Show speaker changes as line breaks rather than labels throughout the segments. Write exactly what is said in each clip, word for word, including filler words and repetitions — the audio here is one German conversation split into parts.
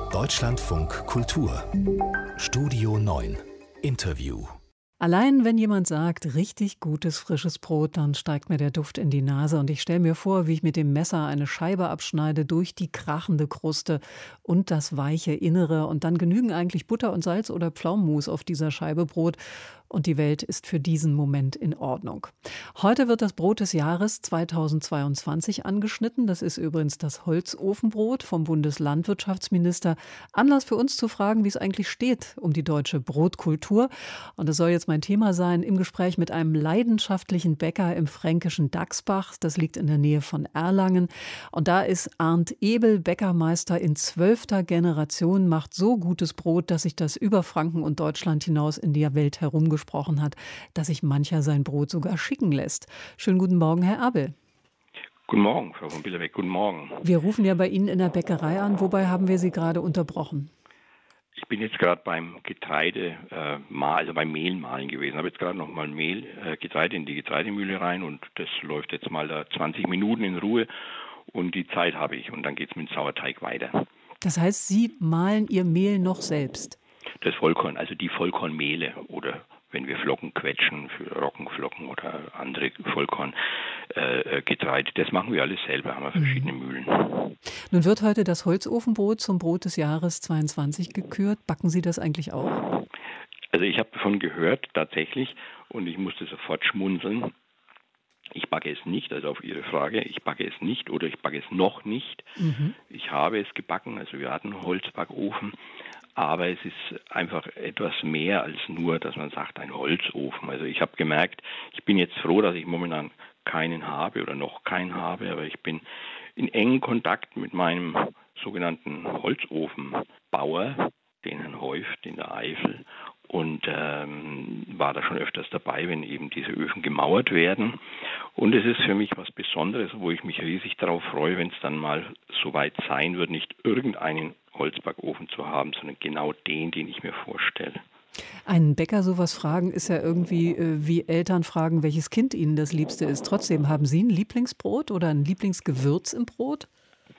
Deutschlandfunk Kultur Studio neun Interview.
Allein wenn jemand sagt, richtig gutes, frisches Brot, dann steigt mir der Duft in die Nase und ich stelle mir vor, wie ich mit dem Messer eine Scheibe abschneide durch die krachende Kruste und das weiche Innere und dann genügen eigentlich Butter und Salz oder Pflaumenmus auf dieser Scheibe Brot und die Welt ist für diesen Moment in Ordnung. Heute wird das Brot des Jahres zweitausendzweiundzwanzig angeschnitten. Das ist übrigens das Holzofenbrot vom Bundeslandwirtschaftsminister. Anlass für uns zu fragen, wie es eigentlich steht um die deutsche Brotkultur. Und das soll jetzt mein Thema sein im Gespräch mit einem leidenschaftlichen Bäcker im fränkischen Dachsbach. Das liegt in der Nähe von Erlangen. Und da ist Arndt Ebel, Bäckermeister in zwölfter Generation, macht so gutes Brot, dass sich das über Franken und Deutschland hinaus in der Welt herumgesprochen hat, dass sich mancher sein Brot sogar schicken lässt. Schönen guten Morgen, Herr Abel.
Guten Morgen, Frau von Billerbeck, guten Morgen.
Wir rufen ja bei Ihnen in der Bäckerei an. Wobei haben wir Sie gerade unterbrochen?
Ich bin jetzt gerade beim Getreide, äh, also beim Mehlmahlen gewesen. Habe jetzt gerade noch mal Mehl, äh, Getreide in die Getreidemühle rein und das läuft jetzt mal da zwanzig Minuten in Ruhe und die Zeit habe ich und dann geht es mit dem Sauerteig weiter.
Das heißt, Sie mahlen Ihr Mehl noch selbst?
Das Vollkorn, also die Vollkornmehle oder wenn wir Flocken quetschen für Roggenflocken oder andere Vollkorngetreide, äh, das machen wir alles selber, haben wir verschiedene mhm. Mühlen.
Nun wird heute das Holzofenbrot zum Brot des Jahres zweiundzwanzig gekürt. Backen Sie das eigentlich auch?
Also ich habe davon gehört, tatsächlich, und ich musste sofort schmunzeln. Ich backe es nicht, also auf Ihre Frage, ich backe es nicht oder ich backe es noch nicht. Mhm. Ich habe es gebacken, also wir hatten einen Holzbackofen. Aber es ist einfach etwas mehr als nur, dass man sagt, ein Holzofen. Also ich habe gemerkt, ich bin jetzt froh, dass ich momentan keinen habe oder noch keinen habe, aber ich bin in engem Kontakt mit meinem sogenannten Holzofenbauer, den Herrn Häuft in der Eifel, und ähm, war da schon öfters dabei, wenn eben diese Öfen gemauert werden. Und es ist für mich was Besonderes, wo ich mich riesig darauf freue, wenn es dann mal soweit sein wird, nicht irgendeinen Holzbackofen zu haben, sondern genau den, den ich mir vorstelle.
Einen Bäcker sowas fragen ist ja irgendwie äh, wie Eltern fragen, welches Kind ihnen das Liebste ist. Trotzdem, haben Sie ein Lieblingsbrot oder ein Lieblingsgewürz im Brot?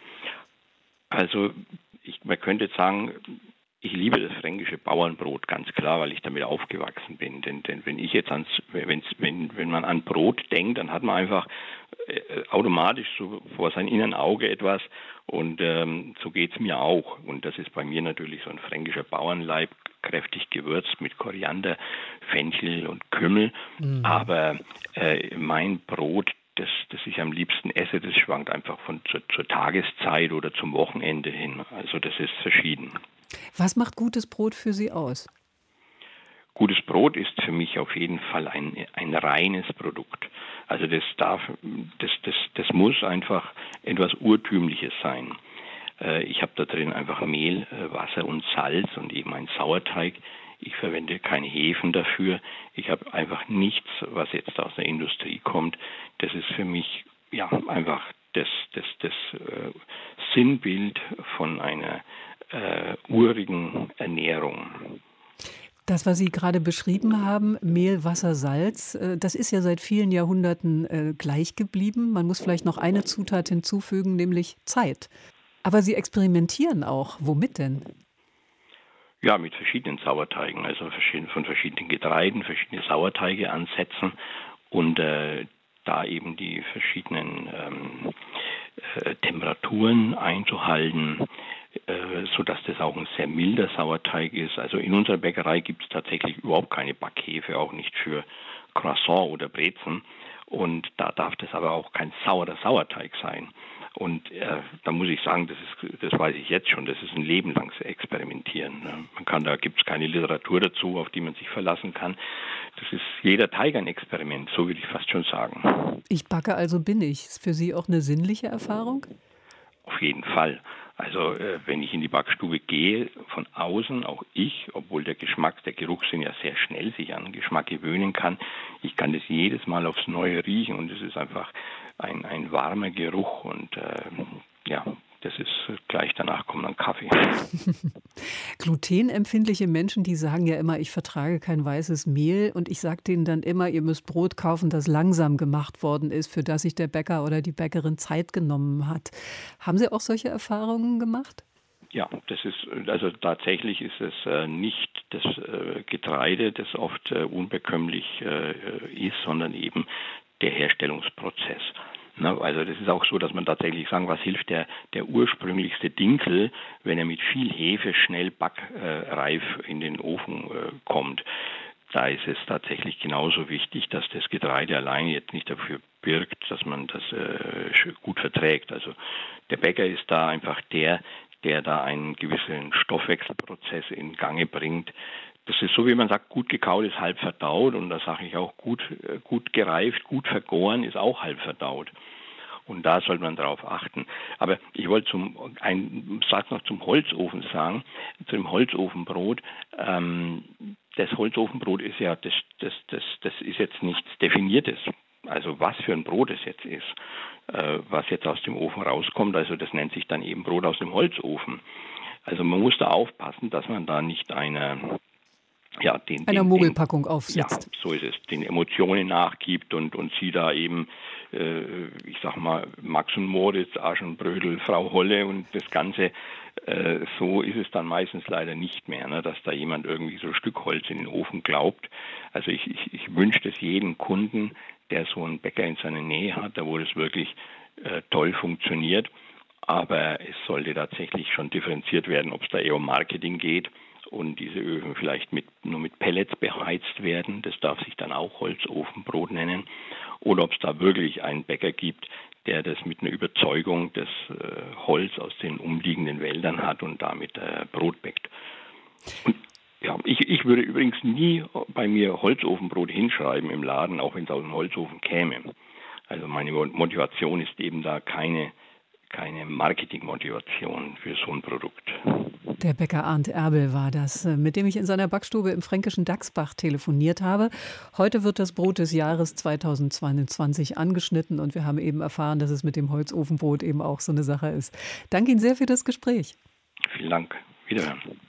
Also ich, man könnte jetzt sagen, ich liebe das fränkische Bauernbrot, ganz klar, weil ich damit aufgewachsen bin. Denn, denn wenn ich jetzt ans, wenn, wenn, wenn man an Brot denkt, dann hat man einfach äh, automatisch so vor seinem inneren Auge etwas und ähm, so geht es mir auch. Und das ist bei mir natürlich so ein fränkischer Bauernleib, kräftig gewürzt mit Koriander, Fenchel und Kümmel. Mhm. Aber äh, mein Brot, das, das ich am liebsten esse, das schwankt einfach von zur, zur Tageszeit oder zum Wochenende hin. Also das ist verschieden.
Was macht gutes Brot für Sie aus?
Gutes Brot ist für mich auf jeden Fall ein, ein reines Produkt. Also das darf, das, das, das muss einfach etwas Urtümliches sein. Äh, ich habe da drin einfach Mehl, Wasser und Salz und eben einen Sauerteig. Ich verwende keine Hefen dafür. Ich habe einfach nichts, was jetzt aus der Industrie kommt. Das ist für mich ja einfach das, das, das äh, Sinnbild von einer äh, urigen Ernährung.
Das, was Sie gerade beschrieben haben, Mehl, Wasser, Salz, äh, das ist ja seit vielen Jahrhunderten äh, gleich geblieben. Man muss vielleicht noch eine Zutat hinzufügen, nämlich Zeit. Aber Sie experimentieren auch. Womit denn?
Ja, mit verschiedenen Sauerteigen, also von verschiedenen Getreiden, verschiedene Sauerteige ansetzen und äh, da eben die verschiedenen ähm, äh, Temperaturen einzuhalten, äh, sodass das auch ein sehr milder Sauerteig ist. Also in unserer Bäckerei gibt es tatsächlich überhaupt keine Backhefe, auch nicht für Croissant oder Brezen. Und da darf das aber auch kein saurer Sauerteig sein. Und äh, da muss ich sagen, das ist, das weiß ich jetzt schon, das ist ein Leben lang Experimentieren. Ne? Man kann, da gibt es keine Literatur dazu, auf die man sich verlassen kann. Das ist jeder Teig ein Experiment, so würde ich fast schon sagen.
Ich backe, also bin ich. Ist für Sie auch eine sinnliche Erfahrung?
Auf jeden Fall. Also äh, wenn ich in die Backstube gehe, von außen, auch ich, obwohl der Geschmack, der Geruchssinn ja sehr schnell sich an den Geschmack gewöhnen kann, ich kann das jedes Mal aufs Neue riechen und es ist einfach ein, ein warmer Geruch und äh, ja, das ist gleich danach kommt dann Kaffee.
Glutenempfindliche Menschen, die sagen ja immer, ich vertrage kein weißes Mehl und ich sage denen dann immer, ihr müsst Brot kaufen, das langsam gemacht worden ist, für das sich der Bäcker oder die Bäckerin Zeit genommen hat. Haben Sie auch solche Erfahrungen gemacht?
Ja, das ist, also tatsächlich ist es äh, nicht das äh, Getreide, das oft äh, unbekömmlich äh, ist, sondern eben der Herstellungsprozess. Na, also das ist auch so, dass man tatsächlich sagen, was hilft der, der ursprünglichste Dinkel, wenn er mit viel Hefe schnell backreif in den Ofen äh, kommt. Da ist es tatsächlich genauso wichtig, dass das Getreide allein jetzt nicht dafür birgt, dass man das äh, gut verträgt. Also der Bäcker ist da einfach der, der da einen gewissen Stoffwechselprozess in Gange bringt. Das ist so, wie man sagt, gut gekaut ist halb verdaut, und da sage ich auch, gut, gut gereift, gut vergoren ist auch halb verdaut. Und da sollte man darauf achten. Aber ich wollte zum einen Satz noch zum Holzofen sagen, zu dem Holzofenbrot. Ähm, das Holzofenbrot ist ja, das, das, das, das ist jetzt nichts Definiertes. Also was für ein Brot es jetzt ist, äh, was jetzt aus dem Ofen rauskommt, also das nennt sich dann eben Brot aus dem Holzofen. Also man muss da aufpassen, dass man da nicht eine Ja, den,
einer
den,
Mogelpackung
den,
aufsitzt.
Ja, so ist es, den Emotionen nachgibt und, und sie da eben, äh, ich sag mal, Max und Moritz, Aschenbrödel, Frau Holle und das Ganze, äh, so ist es dann meistens leider nicht mehr, ne, dass da jemand irgendwie so ein Stück Holz in den Ofen glaubt. Also ich, ich, ich wünsche das jedem Kunden, der so einen Bäcker in seiner Nähe hat, da wo das wirklich äh, toll funktioniert. Aber es sollte tatsächlich schon differenziert werden, ob es da eher um Marketing geht und diese Öfen vielleicht mit, nur mit Pellets beheizt werden. Das darf sich dann auch Holzofenbrot nennen. Oder ob es da wirklich einen Bäcker gibt, der das mit einer Überzeugung das äh, Holz aus den umliegenden Wäldern hat und damit äh, Brot bäckt. Und ja, ich, ich würde übrigens nie bei mir Holzofenbrot hinschreiben im Laden, auch wenn es aus dem Holzofen käme. Also meine Motivation ist eben da keine keine Marketingmotivation für so ein Produkt.
Der Bäcker Arndt Erbel war das, mit dem ich in seiner Backstube im fränkischen Dachsbach telefoniert habe. Heute wird das Brot des Jahres zweitausendzweiundzwanzig angeschnitten und wir haben eben erfahren, dass es mit dem Holzofenbrot eben auch so eine Sache ist. Danke Ihnen sehr für das Gespräch.
Vielen Dank. Wiederhören.